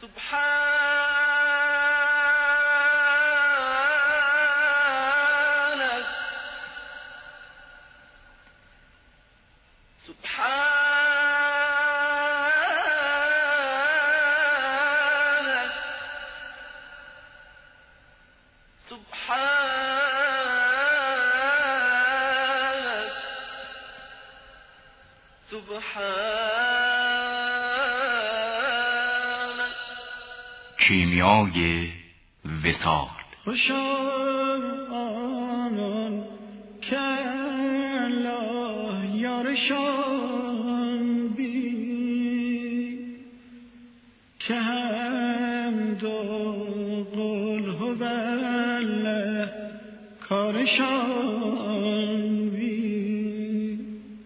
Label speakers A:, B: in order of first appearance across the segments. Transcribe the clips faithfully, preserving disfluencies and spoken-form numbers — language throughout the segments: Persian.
A: کیمیای وصال.
B: خوشا آنان که الله یارشان بی که هم دو قل هو الله کارشان بی.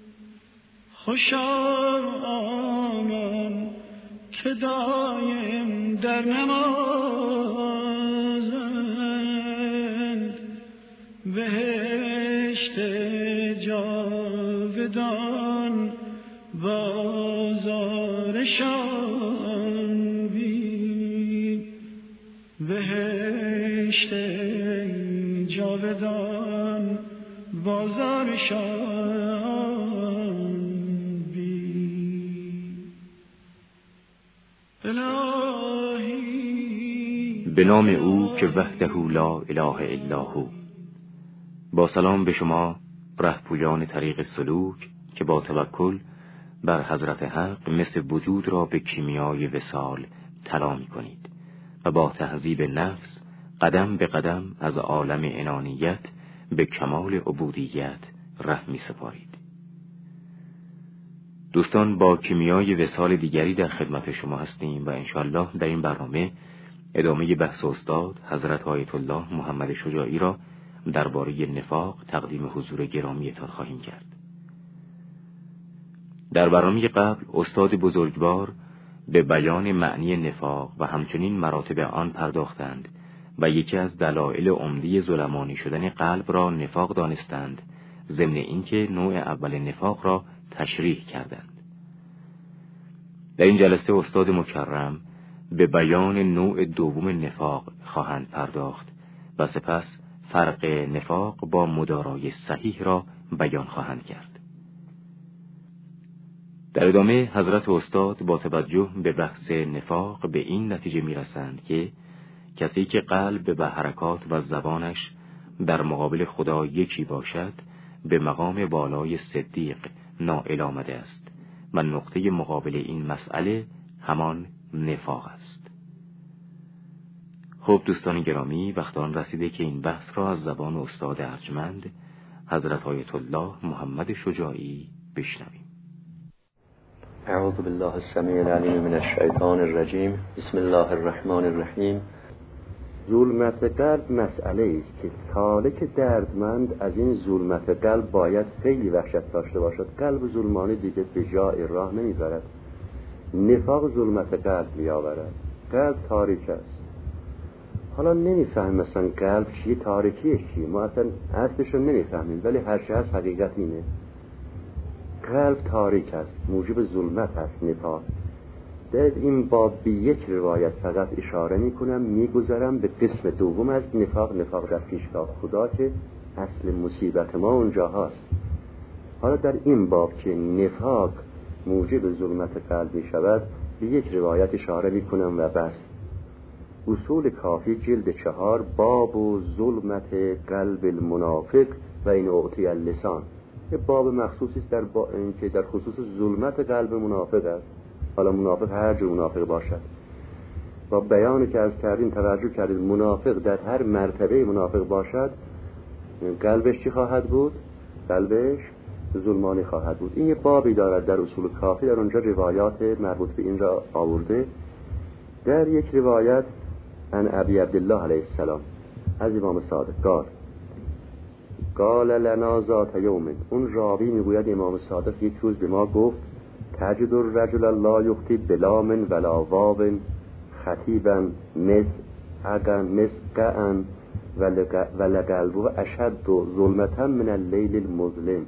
B: خوشا آنان که دایم در نمازند بهشت جاودان بازارشان بین. بهشت جاودان بازارشان بین.
C: به نام او که وحده لا اله الا هو. با سلام به شما رهپویان طریق سلوک که با توکل بر حضرت حق مثل وجود را به کیمیای وصال طلا می کنید و با تهذیب نفس قدم به قدم از عالم انانیت به کمال عبودیت ره می سپارید. دوستان، با کیمیای وصال دیگری در خدمت شما هستیم و انشالله در این برنامه ادامه بحث استاد حضرت آیت الله محمد شجاعی را درباره نفاق تقدیم حضور گرامیتان خواهیم کرد. در برنامه قبل استاد بزرگوار به بیان معنی نفاق و همچنین مراتب آن پرداختند و یکی از دلایل عمده ظلمانی شدن قلب را نفاق دانستند، ضمن اینکه نوع اول نفاق را تشریح کردند. در این جلسه استاد مکرم به بیان نوع دوم نفاق خواهند پرداخت و سپس فرق نفاق با مدارای صحیح را بیان خواهند کرد. در ادامه حضرت استاد با توجه به بحث نفاق به این نتیجه میرسند که کسی که قلب و حرکات و زبانش در مقابل خدا یکی باشد به مقام بالای صدیق نائل آمده است و نقطه مقابل این مسئله همان نفاق است. خب دوستان گرامی، وقت آن رسیده که این بحث را از زبان استاد ارجمند حضرت آیت الله محمد شجاعی بشنویم.
D: اعوذ بالله السمیع العلیم من الشیطان الرجیم. بسم الله الرحمن الرحیم. ظلمت قلب مسئله است که سالک دردمند از این ظلمت قلب باید خیلی وحشت داشته باشد. قلب ظلمانی دیگه به جای راه نمیبرد. نفاق ظلمت قلب میآورد. قلب تاریک است. حالا نمیفهم مثلا قلب چیه، تاریکیه چیه، ما اصلا اصلش رو نمیفهمیم، ولی هر چه هست حقیقت اینه. قلب تاریک است، موجب ظلمت است نفاق. در این باب به یک روایت فقط اشاره میکنم، میگذرم به قسم دوم از نفاق، نفاق در پیشگاه خدا که اصل مصیبت ما اونجا هست. حالا در این باب که نفاق موجب ظلمت قلب می شود به یک روایت اشاره میکنم و بس. اصول کافی جلد چهار، باب و ظلمت قلب المنافق و این اعطی اللسان. یه باب مخصوصی است در با... که در خصوص ظلمت قلب منافق است. حالا منافق هر جور منافق باشد. با بیانی که از کردیم توجه کردید منافق در هر مرتبه منافق باشد قلبش چی خواهد بود؟ قلبش ظلمانی خواهد بود. این یه بابی دارد در اصول کافی، در اونجا روایات مربوط به این را آورده. در یک روایت عن ابی عبدالله علیه السلام از امام صادق قال قال لنا ذات یوم، اون راوی میگوید امام صادق یک روز به ما گفت تجد الرجل لا یخطی بلام ولا واو خطیبا مس اگن مسقعا ولقلبه اشد ظلمتا من اللیل المظلم.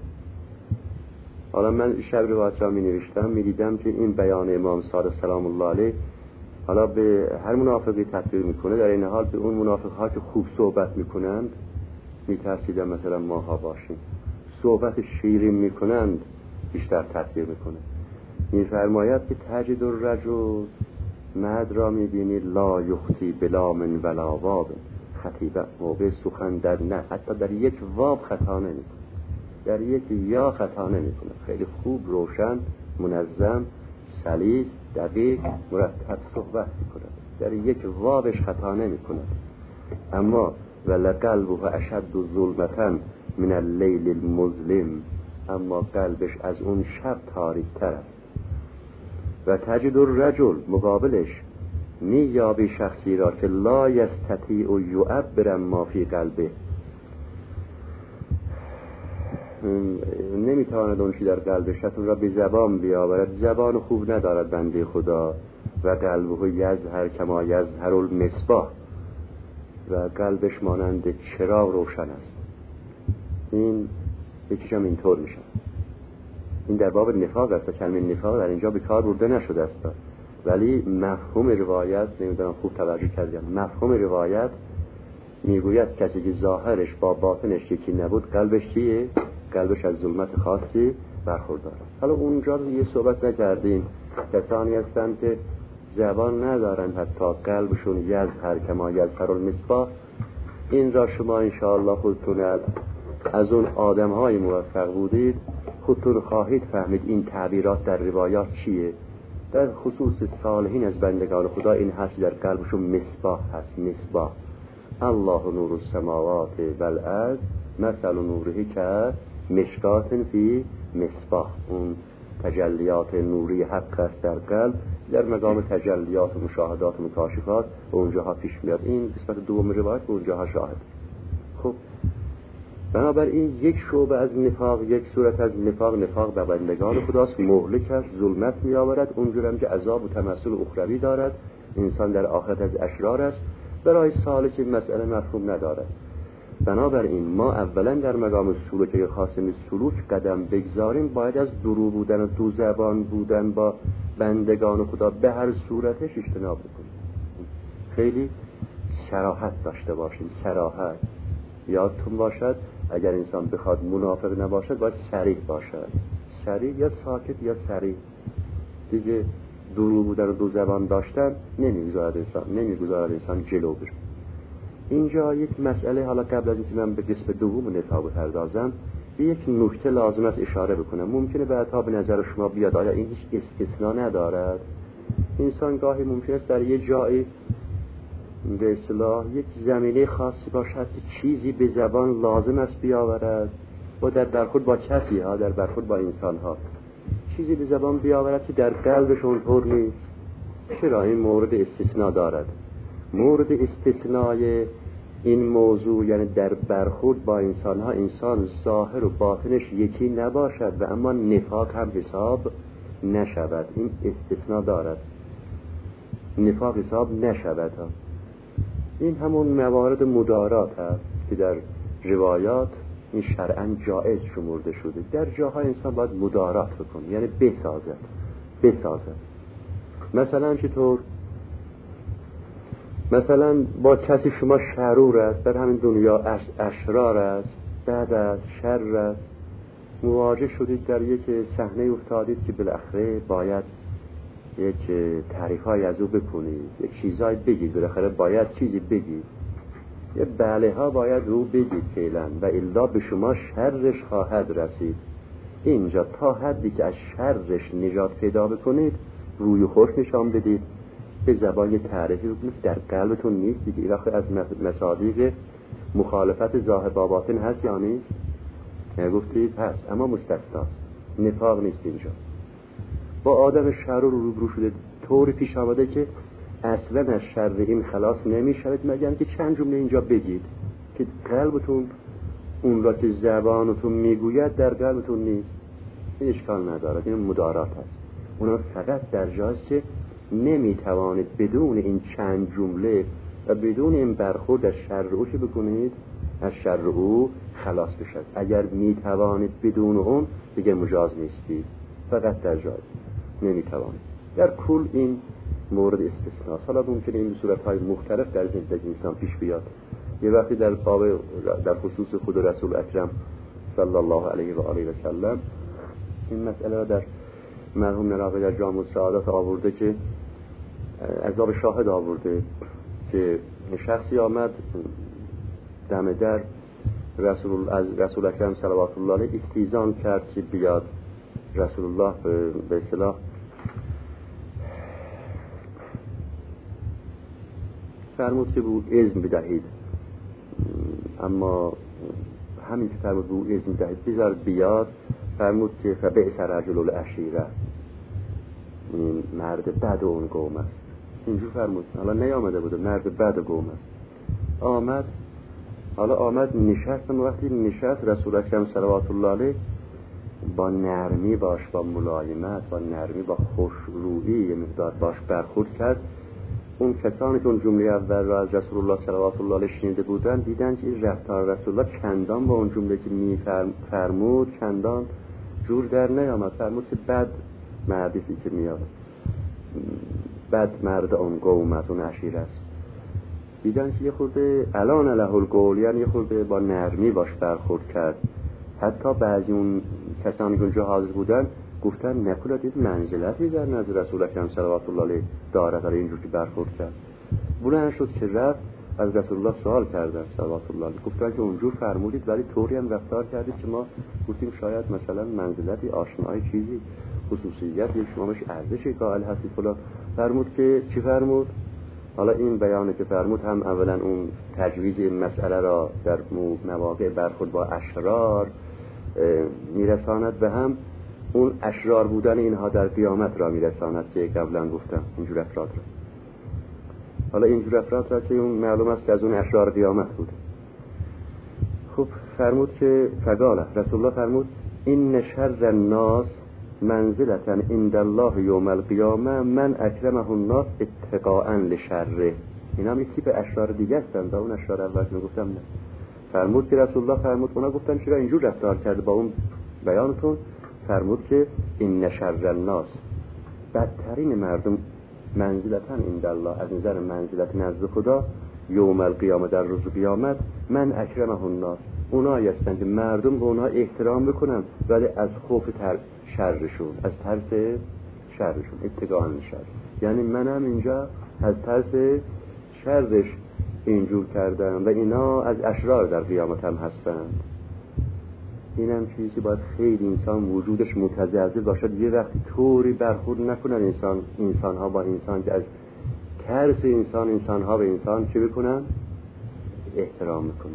D: حالا من شب روایت را می نوشتم، می دیدم که این بیان امام صادق سلام الله علیه حالا به هر منافقی تطبیق میکنه، در این حال به اون منافق‌ها که خوب صحبت میکنند میترسیدن مثلا ماها باشیم، صحبت شیرین میکنند بیشتر تطبیق میکنه. میفرماید که تجد الرجل، مرد را میبینی لا یخطی بلا من ولا واب، خطیبه موقع سخن در نه حتی در یک واب خطا نمیکنه، در یک یا خطا نمیکنه، خیلی خوب روشن منظم سلیس دقیق مرتب صحبت میکنه، در یک وابش خطا نمیکنه. اما ولقلبه اشد ظلمتا من اللیل المظلم، اما قلبش از اون شب تاریک تر است. و تجد الرجل، مقابلش میابی شخصی را که لا یستطیع یعبر ما فی قلبه، نمیتواند اون چی در قلبش هست اون را به زبان بیاورد، زبان خوب ندارد بنده خدا. و قلبه یظهر کما یظهر المصباح، و قلبش مانند چراغ روشن است. این یکیش هم اینطور میشه. این در باب نفاق است، کلمه نفاق در اینجا به کار برده نشده است، ولی مفهوم روایت نمیدونم خوب توجه کردیم، مفهوم روایت میگوید کسی که ظاهرش با باطنش یکی نبود قلبش چیه؟ قلبش از ظلمت خاصی برخوردار است. حالا اونجا یه صحبت نکردیم، کسانی هستند که زبان ندارن حتی قلبشون یظهر کما یظهر المصباح. این را شما انشاءالله خودتون از اون آدم های موفق بودید خودتون خواهید فهمید این تعبیرات در روایات چیه. در خصوص صالحین از بندگان خدا این هست در قلبشون مصباح هست. مصباح الله نور السماوات والارض مثل نوره که مشکات فی مصباح. اون تجلیات نوری حق است در قلب، در مقام تجلیات و مشاهدات و مکاشفات و اونجاها پیش میاد. این قسمت دوم روایت و اونجاها شاهد. خب بنابراین یک شعبه از نفاق، یک صورت از نفاق، نفاق به بندگان خداست، مهلک است، ظلمت می آورد، اونجور هم که عذاب و تمثل اخروی دارد، انسان در آخرت از اشرار است. برای سالک این مسئله مفهوم ندارد. بنابراین ما اولا در مقام سلوک که خاصم سلوک قدم بگذاریم باید از درو بودن و دو زبان بودن با بندگان خدا به هر صورتش اجتناب بکنیم. خیلی صراحت داشته باشیم. صراحت یادتون باشد اگر انسان بخواد منافق نباشد باید صریح باشد. صریح یا ساکت یا صریح. دیگه درو بودن و دو زبان داشتن نمیگذارد انسان نمیگذارد انسان جلو بره. اینجا یک مسئله، حالا قبل از اینکه من به قسم دوم نفاق بپردازم به یک نکته لازم است اشاره بکنم. ممکنه بعدها به نظر شما بیاد آیا این هیچ استثناء ندارد؟ انسان گاهی ممکن است در یه جایی به اصطلاح یک زمینه خاصی باشد که چیزی به زبان لازم است بیاورد و در برخورد با کسی ها، در برخورد با انسان ها چیزی به زبان بیاورد که در قلبش اونطور نیست. چرا این مورد استثناء دارد؟ مورد استثنای این موضوع یعنی در برخورد با انسان ها انسان ظاهر و باطنش یکی نباشد و اما نفاق هم حساب نشود. این استثناء دارد، نفاق حساب نشود. این همون موارد مدارات هست که در روایات این شرعاً جائز شمرده شده. در جاها انسان باید مدارات بکنه، یعنی بسازد بسازد مثلا چطور؟ مثلا با کسی شما شرور است، در همین دنیا اشرار است، بعد از شر است، مواجه شدید در یک صحنه افتادید که بالاخره باید یک تعریفای از او بکنید، یک چیزای بگید، بالاخره باید چیزی بگید، یه بله ها باید او بگید فعلا و الا به شما شرش خواهد رسید. اینجا تا حدی که از شرش نجات پیدا بکنید روی خوش نشان بدید، به زبان تعریفی بکنید در قلبتون نیست دیگه. این وقت از مصادیق مخالفت ظاهر با باطن هست یا نیست؟ گفتید هست، اما مستثناست، نفاق نیست. اینجا با آدم شر رو روبرو شده طوری پیش آمده که اصلا از شر این خلاص نمی شود مگر که چند جمله اینجا بگید که قلبتون اون را که زبانتون میگوید در قلبتون نیست. این اشکال ندارد، این مدارات هست. اونا فقط در جاست که نمی توانید بدون این چند جمله و بدون این برخورد از شر او چه بکنید؟ از شر او خلاص بشد. اگر می توانید بدون اون دیگه مجاز نیستید، فقط در جای نمی توانید. در کل این مورد استثناست. حالا ممکنه این صورت‌های مختلف در زندگی انسان پیش بیاد. یه وقتی در باب در خصوص خود رسول اکرم صلی الله علیه و آله و سلم این مسئله را در مرحوم نراقی در جامع السعادت آورده که عذاب شاهد آورده که شخصی آمد دم در رسول از رسول اکرم صلوات الله علیه استیزان کرد که بیاد. رسول الله به اصطلاح فرمود که به او اذن بدهید، اما همین که فرمود به او اذن بدهید بذار بیاد، فرمود که فبئس رجل العشیره، این مرد بد اون قوم است. اینجور فرمود. حالا نیامده بوده، مرد بد قوم است. آمد، حالا آمد نشست. و وقتی نشست رسول اکرم صلوات الله علیه با نرمی باش، با ملایمت، با نرمی، با خوشرویی یه مقدار باش برخورد کرد. اون کسانی که اون جمله اول را از رسول الله صلوات الله علیه شنیده بودن دیدن که این رفتار رسول الله چندان با اون جمله که می فرمود چندان جور در نیامد. فرمود که بد مردی که میاد، بد مرد اون قوم از اون عشیره است. دیدن که یه خورده الان له القول، یعنی یه خورده با نرمی باش برخورد کرد. حتی بعضی اون کسانی که اونجا حاضر بودن گفتن نکنه دید منزلتی در نزد رسول اکرم صلوات الله علیه دارد، برای اینجور که برخورد کرد. بلند شد که رفت، از رسول الله سوال کردن صلوات الله علیه، گفتن که اونجور فرمودید ولی طوری هم رفتار کردید که ما گفتیم شاید مثلا منزلتی، آشنایی، چیزی، خصوصیت یک شما بهش ارزشی قائل هستید فلان. فرمود که چی فرمود؟ حالا این بیانه که فرمود هم اولا اون تجویز این مسئله را در مواقع برخورد با اشرار میرساند و هم اون اشرار بودن اینها در قیامت را میرساند که قبلا گفتم اینجور افراد را. حالا اینجور افراد را که اون معلوم است که از اون اشرار قیامت بوده. خب فرمود که فقاله، رسول الله فرمود این شر الناس منزلتا عند الله یوم القیامه من اکرمه الناس اتقاء لشره. اینا هم یک تیپ اشرار دیگه هستند، اون اشرار اول که گفتم نه. فرمود که رسول الله فرمود، اونا گفتن چرا اینجور رفتار کرده با اون بیانتون؟ فرمود که این شر الناس، بدترین مردم منزلتا عند الله، از نظر منزلت نزد خدا، یوم القیامه در روز قیامت، من اکرمه الناس، اونا هستند که مردم به اونا احترام بکنن ولی از خوف تر شرشون، از ترس شرشون، اتقاء شر. یعنی منم اینجا از ترس شرش اینجور کردم و اینا از اشرار در قیامت هم هستند. این هم چیزی باید خیلی انسان وجودش متزلزل باشد، یه وقتی طوری برخورد نکنن انسان انسان ها با انسان که از ترس انسان انسان ها به انسان چه بکنن؟ احترام بکنن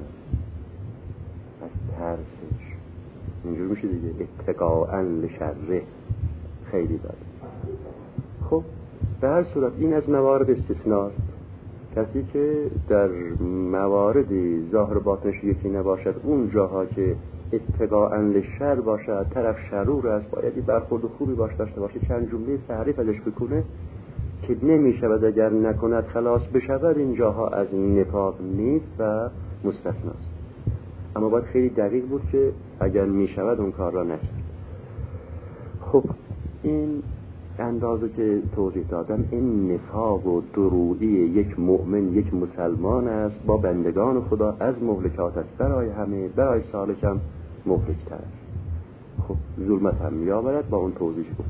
D: از ترسش. اینجور میشه دیگه، اتقاء لشره. خیلی بد. خب به هر صورت این از موارد استثناست. کسی که در مواردی ظاهر باطنش یکی نباشد، اون جاها که اتقاء لشر باشد، طرف شرور است، باید برخورد خوبی باش داشته باشه، چند جمله تعریف ازش بکنه که نمیشود اگر نکند خلاص بشود. این جاها از نفاق نیست و مستثناست. اما باید خیلی دقیق بود که اگر میشود اون کار را نکرد. خب این اندازه که توضیح دادم، این نفاق و درویی یک مؤمن، یک مسلمان است با بندگان خدا، از مهلکات است. برای همه، برای سالک هم مهلکتر است. خب ظلمت هم می آورد، با اون توضیح بود.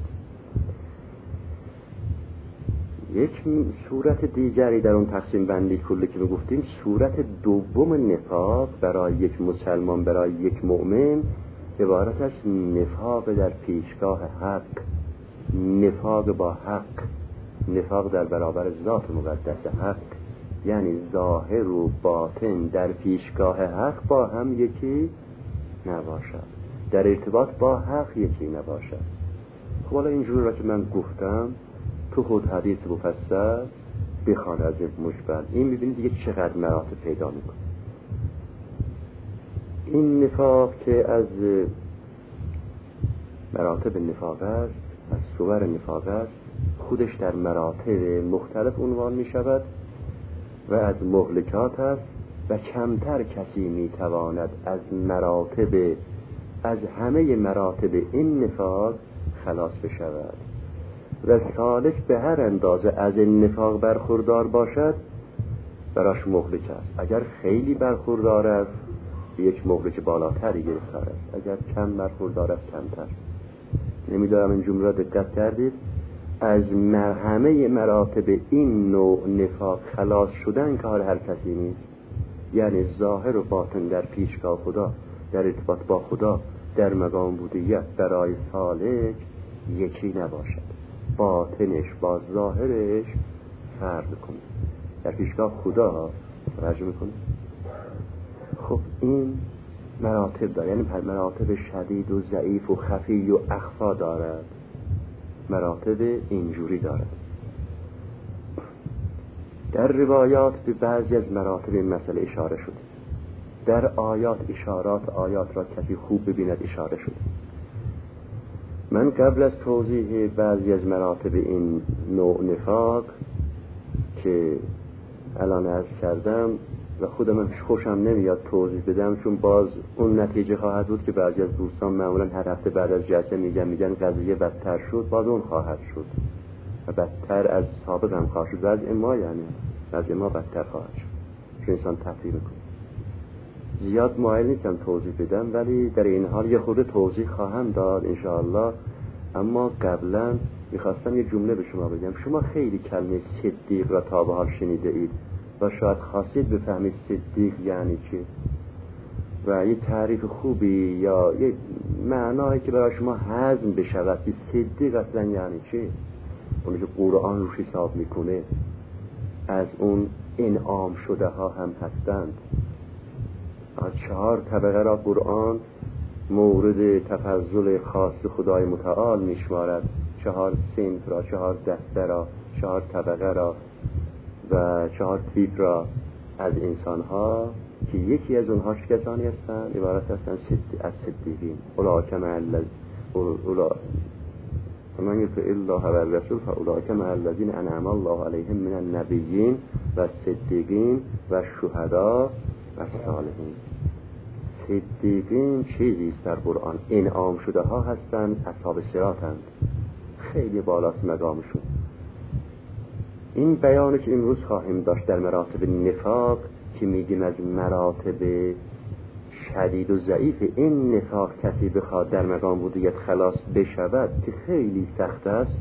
D: یک صورت دیگری در اون تقسیم بندی کلی که می گفتیم، صورت دوم نفاق برای یک مسلمان، برای یک مؤمن، عبارت است نفاق در پیشگاه حق، نفاق با حق، نفاق در برابر ذات مقدس حق، یعنی ظاهر و باطن در پیشگاه حق با هم یکی نباشد، در ارتباط با حق یکی نباشد. خب حالا اینجور را که من گفتم تو خود حدیث مفصل بخوان از مشبل، این میبینید دیگه چقدر مراتب پیدا میکنه. این نفاق که از مراتب نفاق است، از صور نفاق است، خودش در مراتب مختلف عنوان می شود و از مهلکات است و کمتر کسی می تواند از مراتب، از همه مراتب این نفاق خلاص بشود. و سالک به هر اندازه از این نفاق برخوردار باشد براش مهلک است. اگر خیلی برخوردار است یک مهلک بالاتری گرفتار است، اگر کم برخوردار است کمتر. نمیدارم این جمله را دقت کردید؟ از همه مراتب این نوع نفاق خلاص شدن کار هر کسی نیست. یعنی ظاهر و باطن در پیشگاه خدا، در ارتباط با خدا، در مقام بودیت برای سالک یکی نباشد. باطنش با ظاهرش فرق کنه در پیشگاه خدا. توجه میکنه؟ خب این مراتب داره، یعنی مراتب شدید و ضعیف و خفی و اخفا دارد. مراتب اینجوری دارد. در روایات به بعضی از مراتب این مسئله اشاره شده. در آیات اشارات آیات را کسی خوب ببیند اشاره شده. من قبل از توضیح بعضی از مراتب این نوع نفاق که الان عرض کردم و خودم خوشم نمیاد توضیح بدم، چون باز اون نتیجه خواهد بود که بعضی از دوستان معمولا هر هفته بعد از جلسه میگن میگن قضیه بدتر شد، باز اون خواهد شد و بدتر از سابق هم خواهد شد. وضع ما یعنی وضع ما بدتر خواهد شد چون انسان تفریح میکنه. زیاد مایل نیستم توضیح بدم، ولی در این حال یه خورده توضیح خواهم داد انشاءالله. اما قبلا میخواستم یه جمله به شما بگم. شما خیلی کلمه صدیق را تا به حال شنیده اید و شاید خواستید بفهمید صدیق یعنی چه و یه تعریف خوبی یا یه معنایی که برای شما هضم بشود که صدیق اصلا یعنی چه. اونی که قرآن روش حساب میکنه از اون انعام شده ها هم هستند. چهار طبقه را قرآن مورد تفضل خاص خدای متعال میشمارد. چهار صنف را، چهار دسته را، چهار طبقه را و چهار تیپ را از انسان ها که یکی از اونها چه کسانی هستند؟ عبارت هستند از صدیقین. اولئک مع الذین ومن یطع الله و الرسول فاولئک مع الذین انعم الله علیهم من النبیین و الصدیقین و الشهداء و الصالحین. صدیقین چیزی است در قرآن انعام شده ها هستند، اصحاب صراطند، خیلی بالاست مقامشون. این بیانی که امروز خواهیم داشت در مراتب نفاق که میگیم از مراتب شدید و ضعیف این نفاق کسی بخواد در مقام بودیت خلاص بشود که خیلی سخت است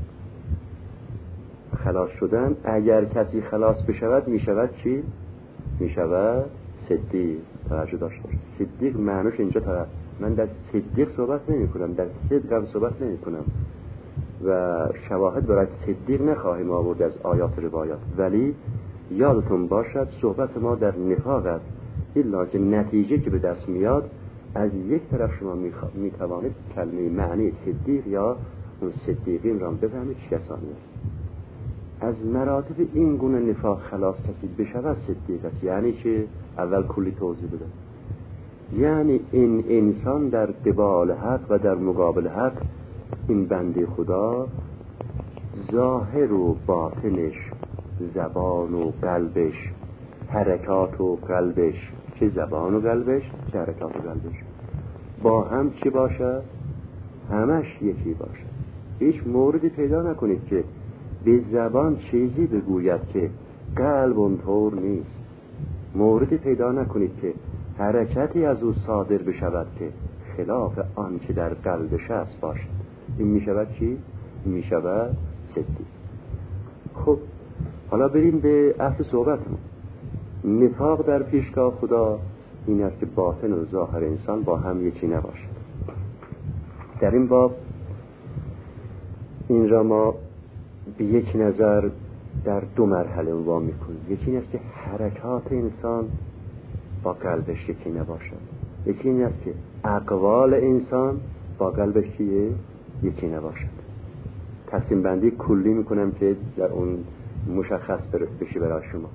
D: خلاص شدن. اگر کسی خلاص بشود میشود چی؟ میشود صدیق. توجه داشته باشید. صدیق معنوش اینجا طرف من در صدیق صحبت نمی کنم، در صدق هم صحبت نمی کنم و شواهد برای صدیق نخواهیم آورد از آیات روایات، ولی یادتون باشد صحبت ما در نفاق است. الا که نتیجه که به دست میاد از یک طرف شما می توانید کلمه معنی صدیق یا اون صدیقین را بفهمید چه کسانی است. از مراتب این گونه نفاق خلاص کسی بشود صدیق است. یعنی که اول کلی توضیح بدم. یعنی این انسان در قبال حق و در مقابل حق، این بنده خدا ظاهر و باطنش، زبان و قلبش، حرکات و قلبش، چه زبان و قلبش چه حرکات و قلبش با هم چی باشد؟ همش یکی باشد. هیچ موردی پیدا نکنید که به زبان چیزی بگوید که قلب اونطور نیست. موردی پیدا نکنید که حرکتی از او صادر بشود که خلاف آن که در قلبش است باشد. این میشود چی؟ این میشود صدیق. خب حالا بریم به اصل صحبتمون. نفاق در پیشگاه خدا این است که باطن و ظاهر انسان با هم یکی نباشد. در این باب این را ما به یک نظر در دو مرحله عنوان میکنیم. یکی این است که حرکات انسان با قلبش یکی نباشد. یکی این است که اقوال انسان با قلبش یکی نباشد. تقسیم بندی کلی میکنم که در اون مشخص بشه برای شما.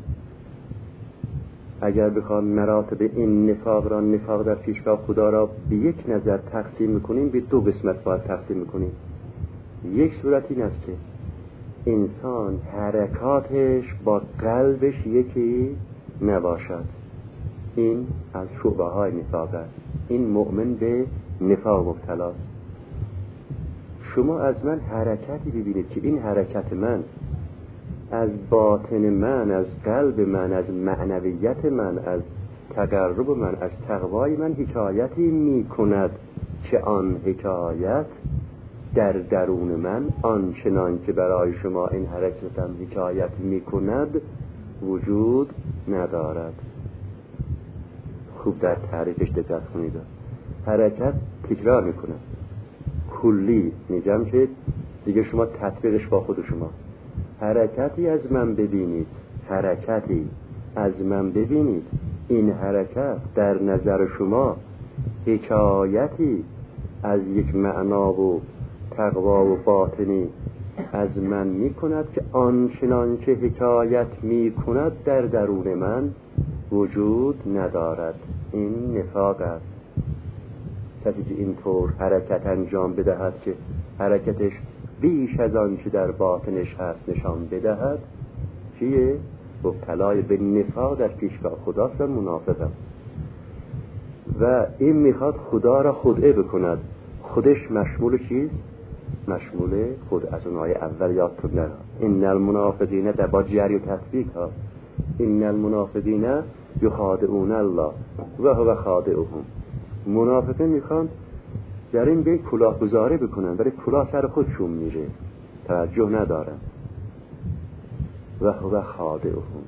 D: اگر بخوام مراتب این نفاق را، نفاق در پیشگاه خدا را به یک نظر تقسیم میکنیم، به دو قسمت باید تقسیم میکنیم. یک صورت این است که انسان حرکاتش با قلبش یکی نباشد. این از شعبه های نفاق است. این مؤمن به نفاق مبتلاست. شما از من حرکتی ببینید که این حرکت من از باطن من، از قلب من، از معنویت من، از تقرب من، از تقوای من حکایتی می کند که آن حکایت در درون من آنچنان که برای شما این حرکتم حکایت می کند وجود ندارد. خوب در تعریفش دقت کنید. حرکت تکرار می کند، کلی میگم که دیگه شما تطبیقش با خود شما. حرکتی از من ببینید، حرکتی از من ببینید، این حرکت در نظر شما حکایتی از یک معنا و تقوا و باطنی از من می کند که آنچنان که حکایت می کند در درون من وجود ندارد. این نفاق است. کسی که اینطور حرکت انجام بدهد که حرکتش بیش از آن که در باطنش هست نشان بدهد چیه؟ مبتلای به نفاق در پیشگاه خداست و منافقم. و این میخواد خدا را خدعه بکند. خودش مشمول چیست؟ مشمول خود از اونهای اول یادتون نرا. این المنافقین در با جری و تطبیق ها، این المنافقین یخادعون الله و هو خادعهم. منافقین میخوان در این بین کلاه گذاری بکنن، برای کلاه سر خودشون میره، توجه ندارن. و هو خادعهم.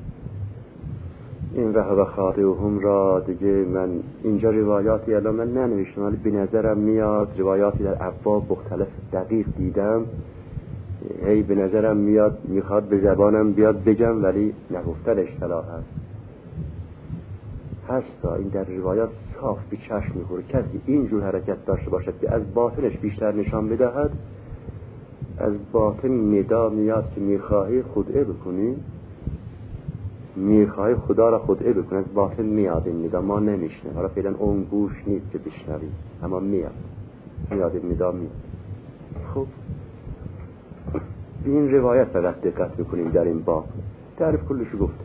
D: این و هو خادعهم را دیگه من اینجا روایاتی الان من ننوشتم ولی به نظرم میاد روایاتی در ابواب مختلف دقیق دیدم، هی به نظرم میاد میخواد به زبانم بیاد بگم ولی نگفتن اصطلاح هست هستا. این در روایات صاف به چشم میخوره. کسی اینجور حرکت داشته باشد که از باطنش بیشتر نشان بدهد، از باطن ندا میاد که میخواهی خدعه بکنی، میخواهی خدا را خدعه بکنی، از باطن میاد این ندا. ما نمیشنه، حالا فعلا اون گوش نیست که بشنوی، اما میاد میاد این ندا میاد. خب این روایت فقط دقت میکنیم در این باب. تعریف کلشو گفتم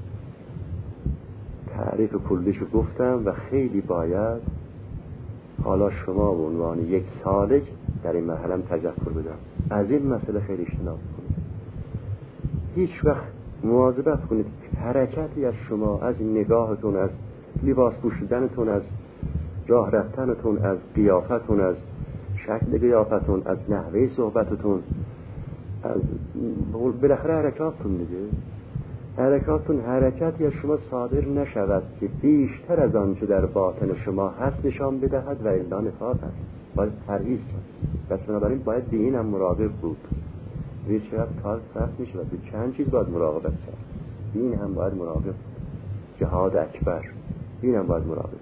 D: تعریف کلشو گفتم و خیلی باید حالا شما به عنوان یک سالک در این مرحله تذکر بدم. از این مسئله خیلی اجتناب کنید. هیچ وقت مواظبت کنید حرکتی از شما، از نگاهتون، از لباس پوشیدنتون، از راه رفتنتون، از قیافتون، از شکل قیافتون، از نحوه صحبتتون، از بالاخره حرکاتتون دیگه، حرکاتتون حرکتی از شما صادر نشود که بیشتر از آن چه در باطن شما هست نشان بدهد و الا نفاق است. باید پرهیز کرد. پس بنابراین باید به این هم مراقب بود. به چقدر کار سخت میشه و به چند چیز باید مراقبت کرد. این هم باید مراقب بود. جهاد اکبر، این هم باید مراقب.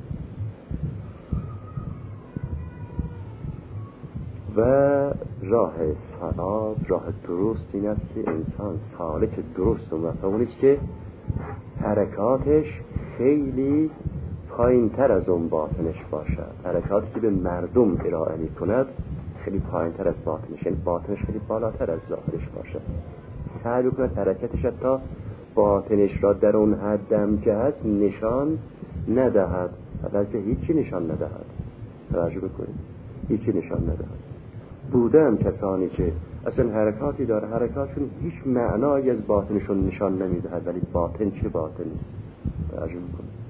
D: و راه صواب، راه درست این است که انسان سالک درست و مفهومی است که حرکاتش خیلی پایین تر از اون باطنش باشد. حرکاتی که به مردم ارائه می کند خیلی پایین تر از باطنش، یعنی باطنش خیلی بالاتر از ظاهرش باشد. سعی بکند حرکتش حتی باطنش را در اون حدم که هست نشان ندهد، بلکه هیچی نشان ندهد. توجه بکنید، هیچی نشان ندهد. بوده هم کسانی که اصلا حرکاتی داره، حرکاتشون هیچ معنایی از باطنشون نشان نمیدهد، ولی باطن چه باطنی؟ توجه بکنید.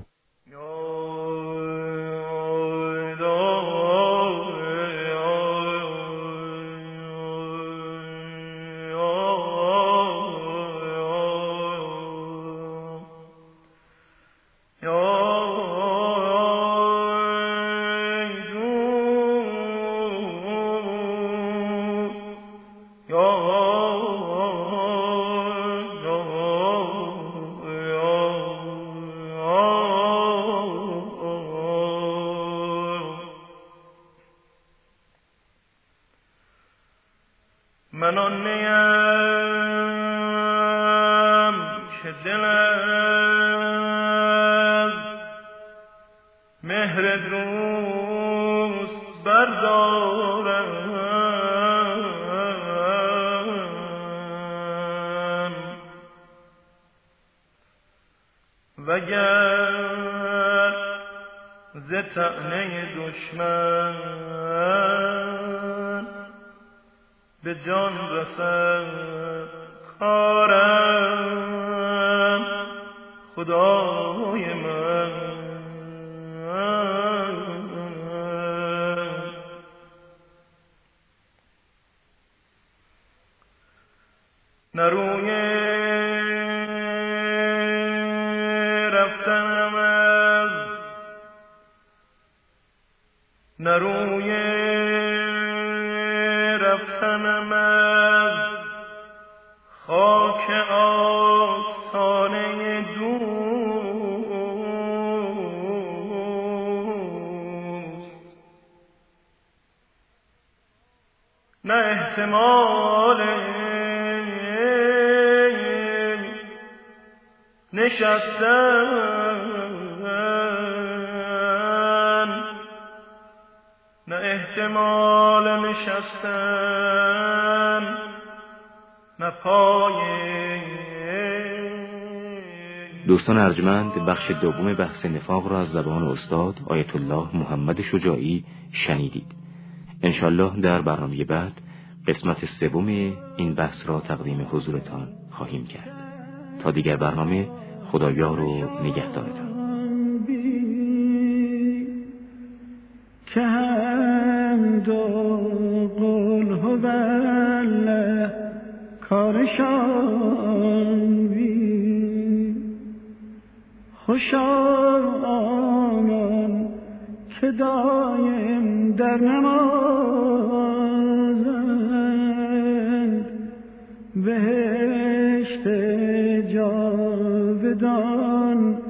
B: من آن نیم که دل از مهر دوست بردارم وگر ز طعنه دشمن به جان رسد کارم خدای من. نه روی رفتنم از نه روی رفتنم از خاک آستانه دوست، نه احتمال نشستن، نه احتمال نشستن، نه پای.
C: دوستان ارجمند، بخش دوم بحث نفاق را از زبان استاد آیت الله محمد شجاعی شنیدید. انشالله در برنامه بعد قسمت سوم این بحث را تقدیم حضورتان خواهیم کرد. تا دیگر برنامه، خدایار و نگهدارتان.
E: که هم دو قل هو الله کارشان بی، خوشا آنان که دایم در نمازند، بهشت جاودان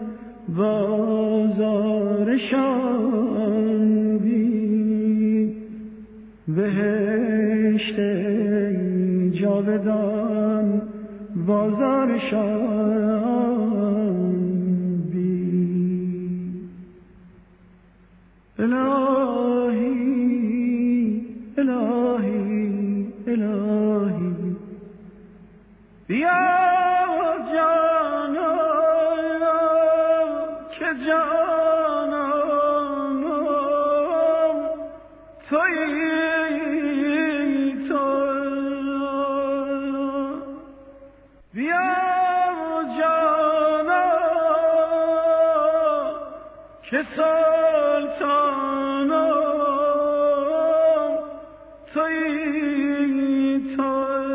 E: بازارشان بی، بهشت جاودان بازارشان بی. الهی الهی الهی بیا جانا که جانانم تویی تو، بیا جانا که سلطانم تویی تو،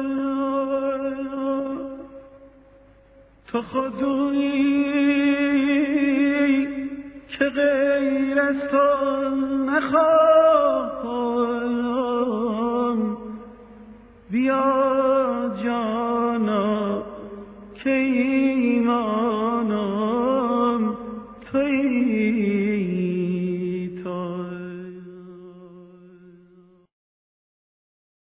E: تو خودی که غیر از تو نخواهم، بیا جانا که ایمانم تویی